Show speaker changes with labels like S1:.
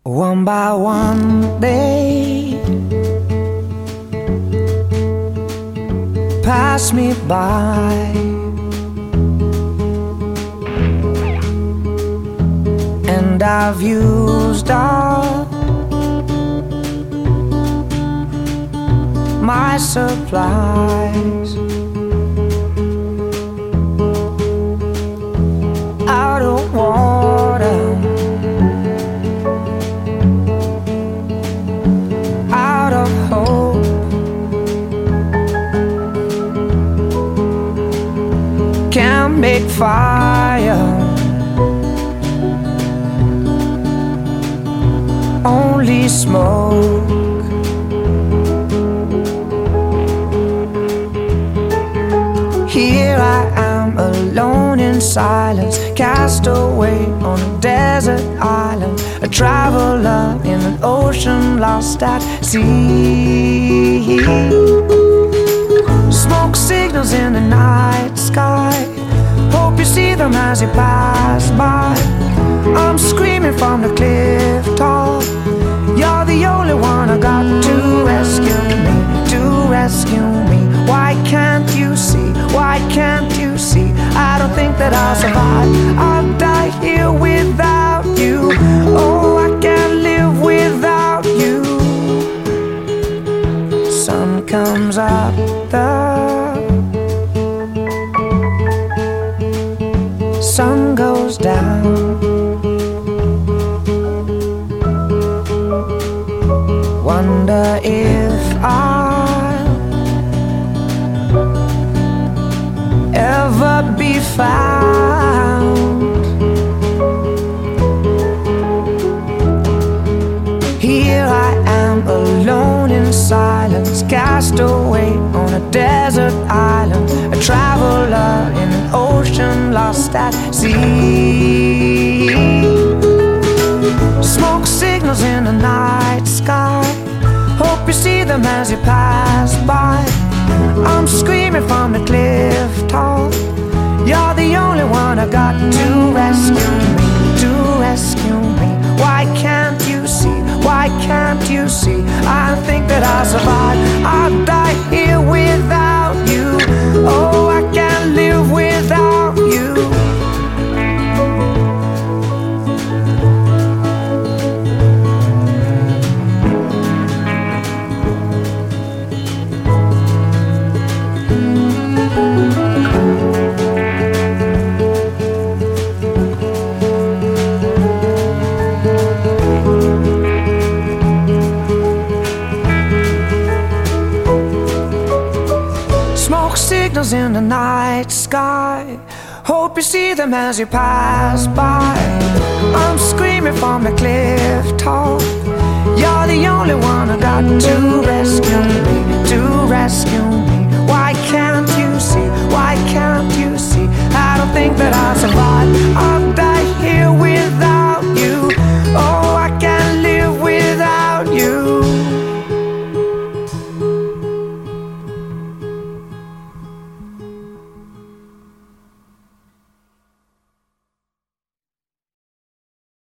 S1: One by one they pass me by, and I've used up my supplies. Out of water, out of hope, can't make fire, only smoke. Here I am alone in silence, cast away on a desert island, a traveler in an ocean lost at sea. Smoke signals in the night sky, hope you see them as you pass by. I'm screaming from the cliff top, you're the only one I got to rescue me, to rescue me. Why can't you see? Why can't you see? I don't think that I'll survive. I'll die here without you. Oh, I can't live without you. Sun comes up, the sun goes down. Wonder if I'll ever be found. Here I am alone in silence, cast away on a desert island, a traveler in an ocean lost at sea. Smoke signals in the night sky, hope you see them as you pass by. I'm screaming from the cliff top, you're the only one I got to rescue me, to rescue me. Why can't you see? Why can't you see? I think that I'll survive. I'll die here without you. Oh, I can't live without you. Smoke signals in the night sky, hope you see them as you pass by. I'm screaming from the cliff top, you're the only one I got to rescue me, to rescue me.